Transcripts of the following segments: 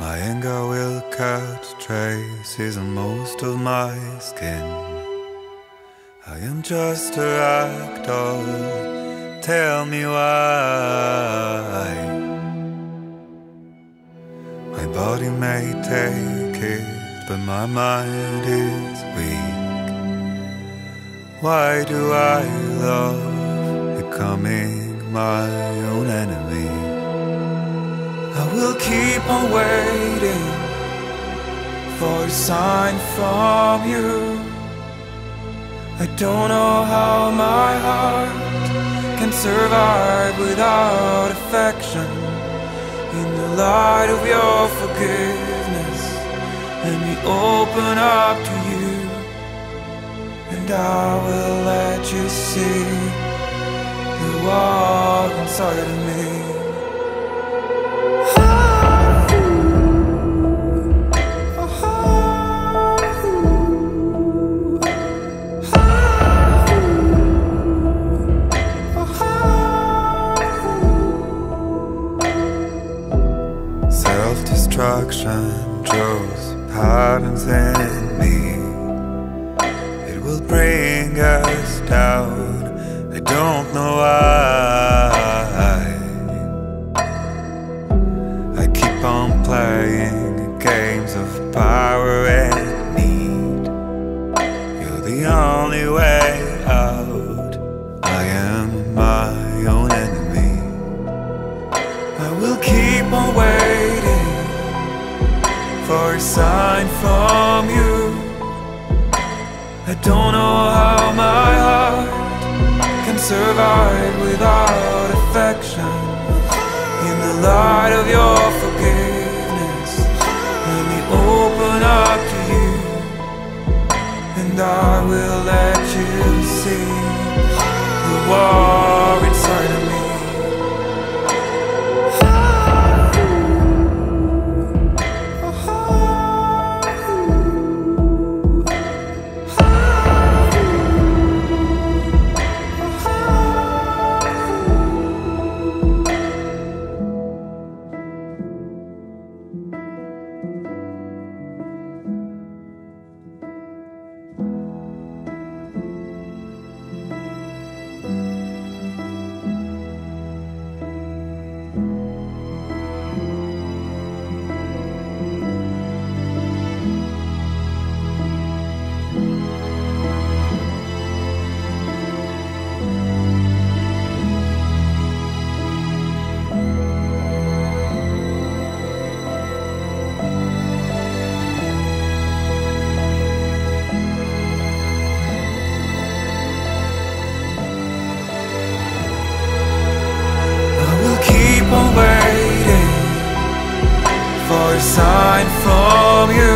My anger will cut traces on most of my skin. I am just a rag doll, tell me why. My body may take it, but my mind is weak. Why do I love becoming my own enemy? I will keep on waiting for a sign from you. I don't know how my heart can survive without affection. In the light of your forgiveness, let me open up to you, and I will let you see the war inside of me. Self-destruction draws patterns in me. It will bring us down, I don't know why. I keep on playing games of power and need. You're the only way out, I am my own enemy. I will keep on waiting for a sign from you. I don't know how my heart can survive without affection. In the light of your forgiveness, let me open up to you, and I will let you see the war inside of me. For a sign from you.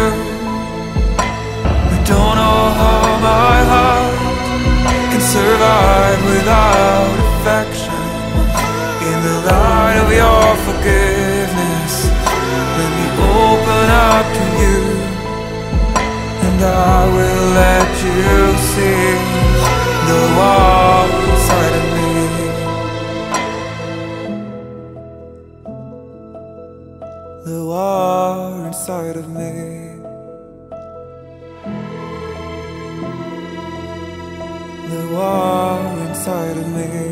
I don't know how my heart can survive without affection. In the light of your forgiveness, let me open up to you, and I will let you see the war inside of me. The war inside of me. The war inside of me.